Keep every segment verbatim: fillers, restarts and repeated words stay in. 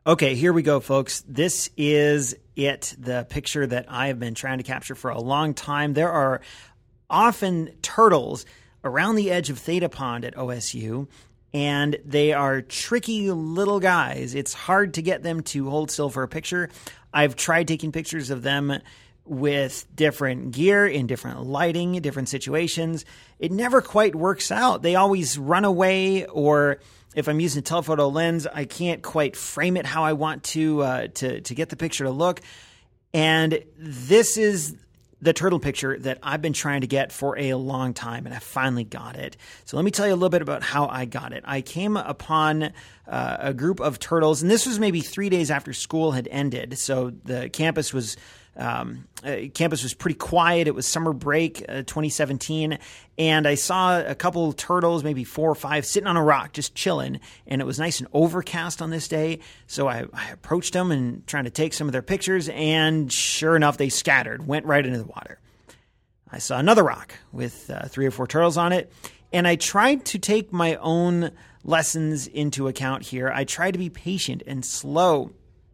Okay, here we go, folks. This is it, the picture that I have been trying to capture for a long time. There are often turtles around the edge of Theta Pond at O S U, and they are tricky little guys. It's hard to get them to hold still for a picture. I've tried taking pictures of them with different gear, in different lighting, different situations. It never quite works out. They always run away, or if I'm using a telephoto lens, I can't quite frame it how I want to uh, to to get the picture to look. And this is the turtle picture that I've been trying to get for a long time, and I finally got it. So let me tell you a little bit about how I got it. I came upon uh, a group of turtles, and this was maybe three days after school had ended. So the campus was Um, uh, campus was pretty quiet. It was summer break, uh, twenty seventeen, and I saw a couple turtles, maybe four or five, sitting on a rock, just chilling, and it was nice and overcast on this day, so I, I approached them and trying to take some of their pictures, and sure enough, they scattered, went right into the water. I saw another rock with uh, three or four turtles on it, and I tried to take my own lessons into account here. I tried to be patient and slow,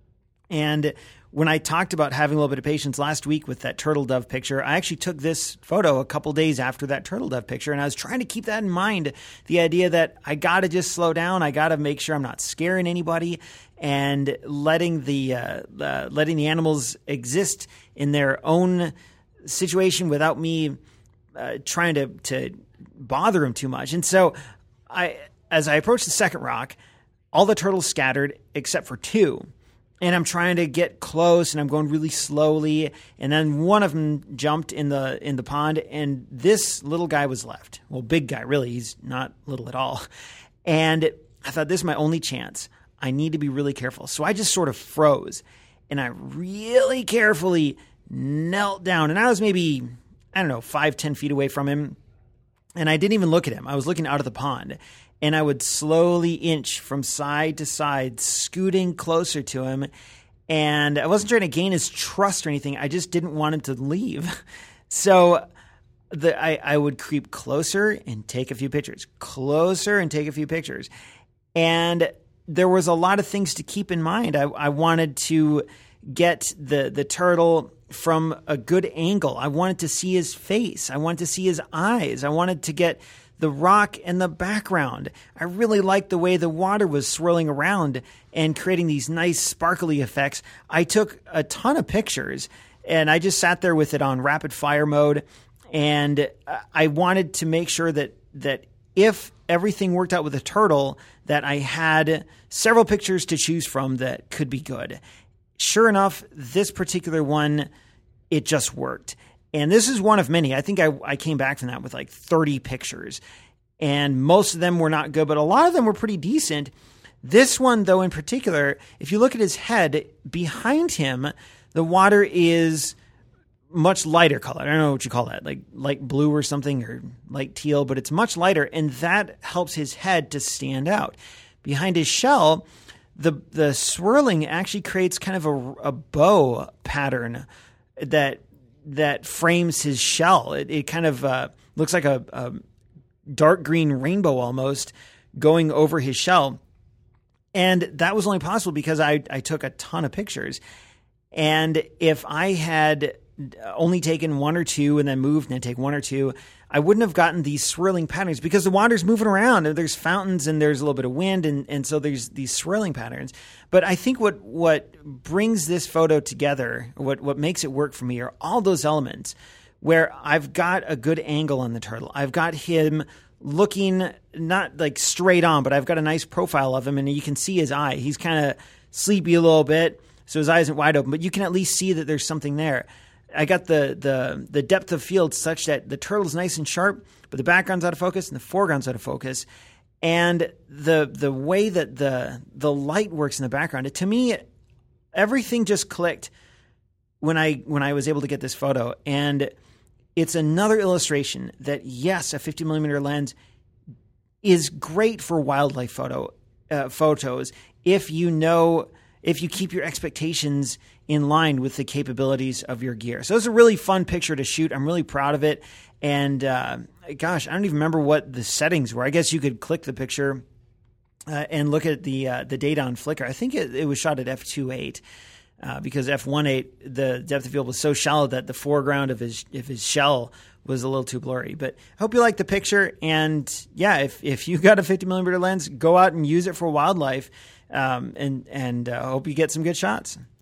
and when I talked about having a little bit of patience last week with that turtle dove picture, I actually took this photo a couple days after that turtle dove picture, and I was trying to keep that in mind, the idea that I got to just slow down. I got to make sure I'm not scaring anybody, and letting the uh, uh, letting the animals exist in their own situation without me uh, trying to to bother them too much. And so, I as I approached the second rock, all the turtles scattered except for two. And I'm trying to get close, and I'm going really slowly. And then one of them jumped in the in the pond, and this little guy was left. Well, big guy, really. He's not little at all. And I thought, this is my only chance. I need to be really careful. So I just sort of froze, and I really carefully knelt down. And I was maybe, I don't know, five, ten feet away from him. And I didn't even look at him. I was looking out of the pond. And I would slowly inch from side to side, scooting closer to him. And I wasn't trying to gain his trust or anything. I just didn't want him to leave. So the, I, I would creep closer and take a few pictures, closer and take a few pictures. And there was a lot of things to keep in mind. I, I wanted to get the, the turtle from a good angle. I wanted to see his face. I wanted to see his eyes. I wanted to get the rock in the background. I really liked the way the water was swirling around and creating these nice sparkly effects. I took a ton of pictures, and I just sat there with it on rapid fire mode. And I wanted to make sure that that if everything worked out with the turtle, that I had several pictures to choose from that could be good. Sure enough, this particular one, it just worked. And this is one of many. I think I, I came back from that with like thirty pictures, and most of them were not good, but a lot of them were pretty decent. This one, though, in particular, if you look at his head, behind him, the water is much lighter color. I don't know what you call that, like light blue or something, or light teal, but it's much lighter, and that helps his head to stand out. Behind his shell, the the swirling actually creates kind of a, a bow pattern that that frames his shell. It, it kind of uh, looks like a, a dark green rainbow almost going over his shell. And that was only possible because I, I took a ton of pictures. And if I had only taken one or two and then moved and then take one or two, I wouldn't have gotten these swirling patterns because the water's moving around. There's fountains and there's a little bit of wind, and, and so there's these swirling patterns. But I think what what brings this photo together, what, what makes it work for me, are all those elements where I've got a good angle on the turtle. I've got him looking not like straight on, but I've got a nice profile of him, and you can see his eye. He's kind of sleepy a little bit, so his eye isn't wide open, but you can at least see that there's something there. I got the, the the depth of field such that the turtle's nice and sharp, but the background's out of focus and the foreground's out of focus. And the the way that the the light works in the background, it, to me, everything just clicked when I when I was able to get this photo. And it's another illustration that, yes, a fifty millimeter lens is great for wildlife photo uh, photos if you know if you keep your expectations in line with the capabilities of your gear. So it's a really fun picture to shoot. I'm really proud of it. And uh, gosh, I don't even remember what the settings were. I guess you could click the picture uh, and look at the uh, the data on Flickr. I think it, it was shot at f two point eight. Uh, because f one point eight, the depth of field was so shallow that the foreground of his of his shell was a little too blurry. But I hope you like the picture. And yeah, if if you got a fifty millimeter lens, go out and use it for wildlife. Um, and and I uh, hope you get some good shots.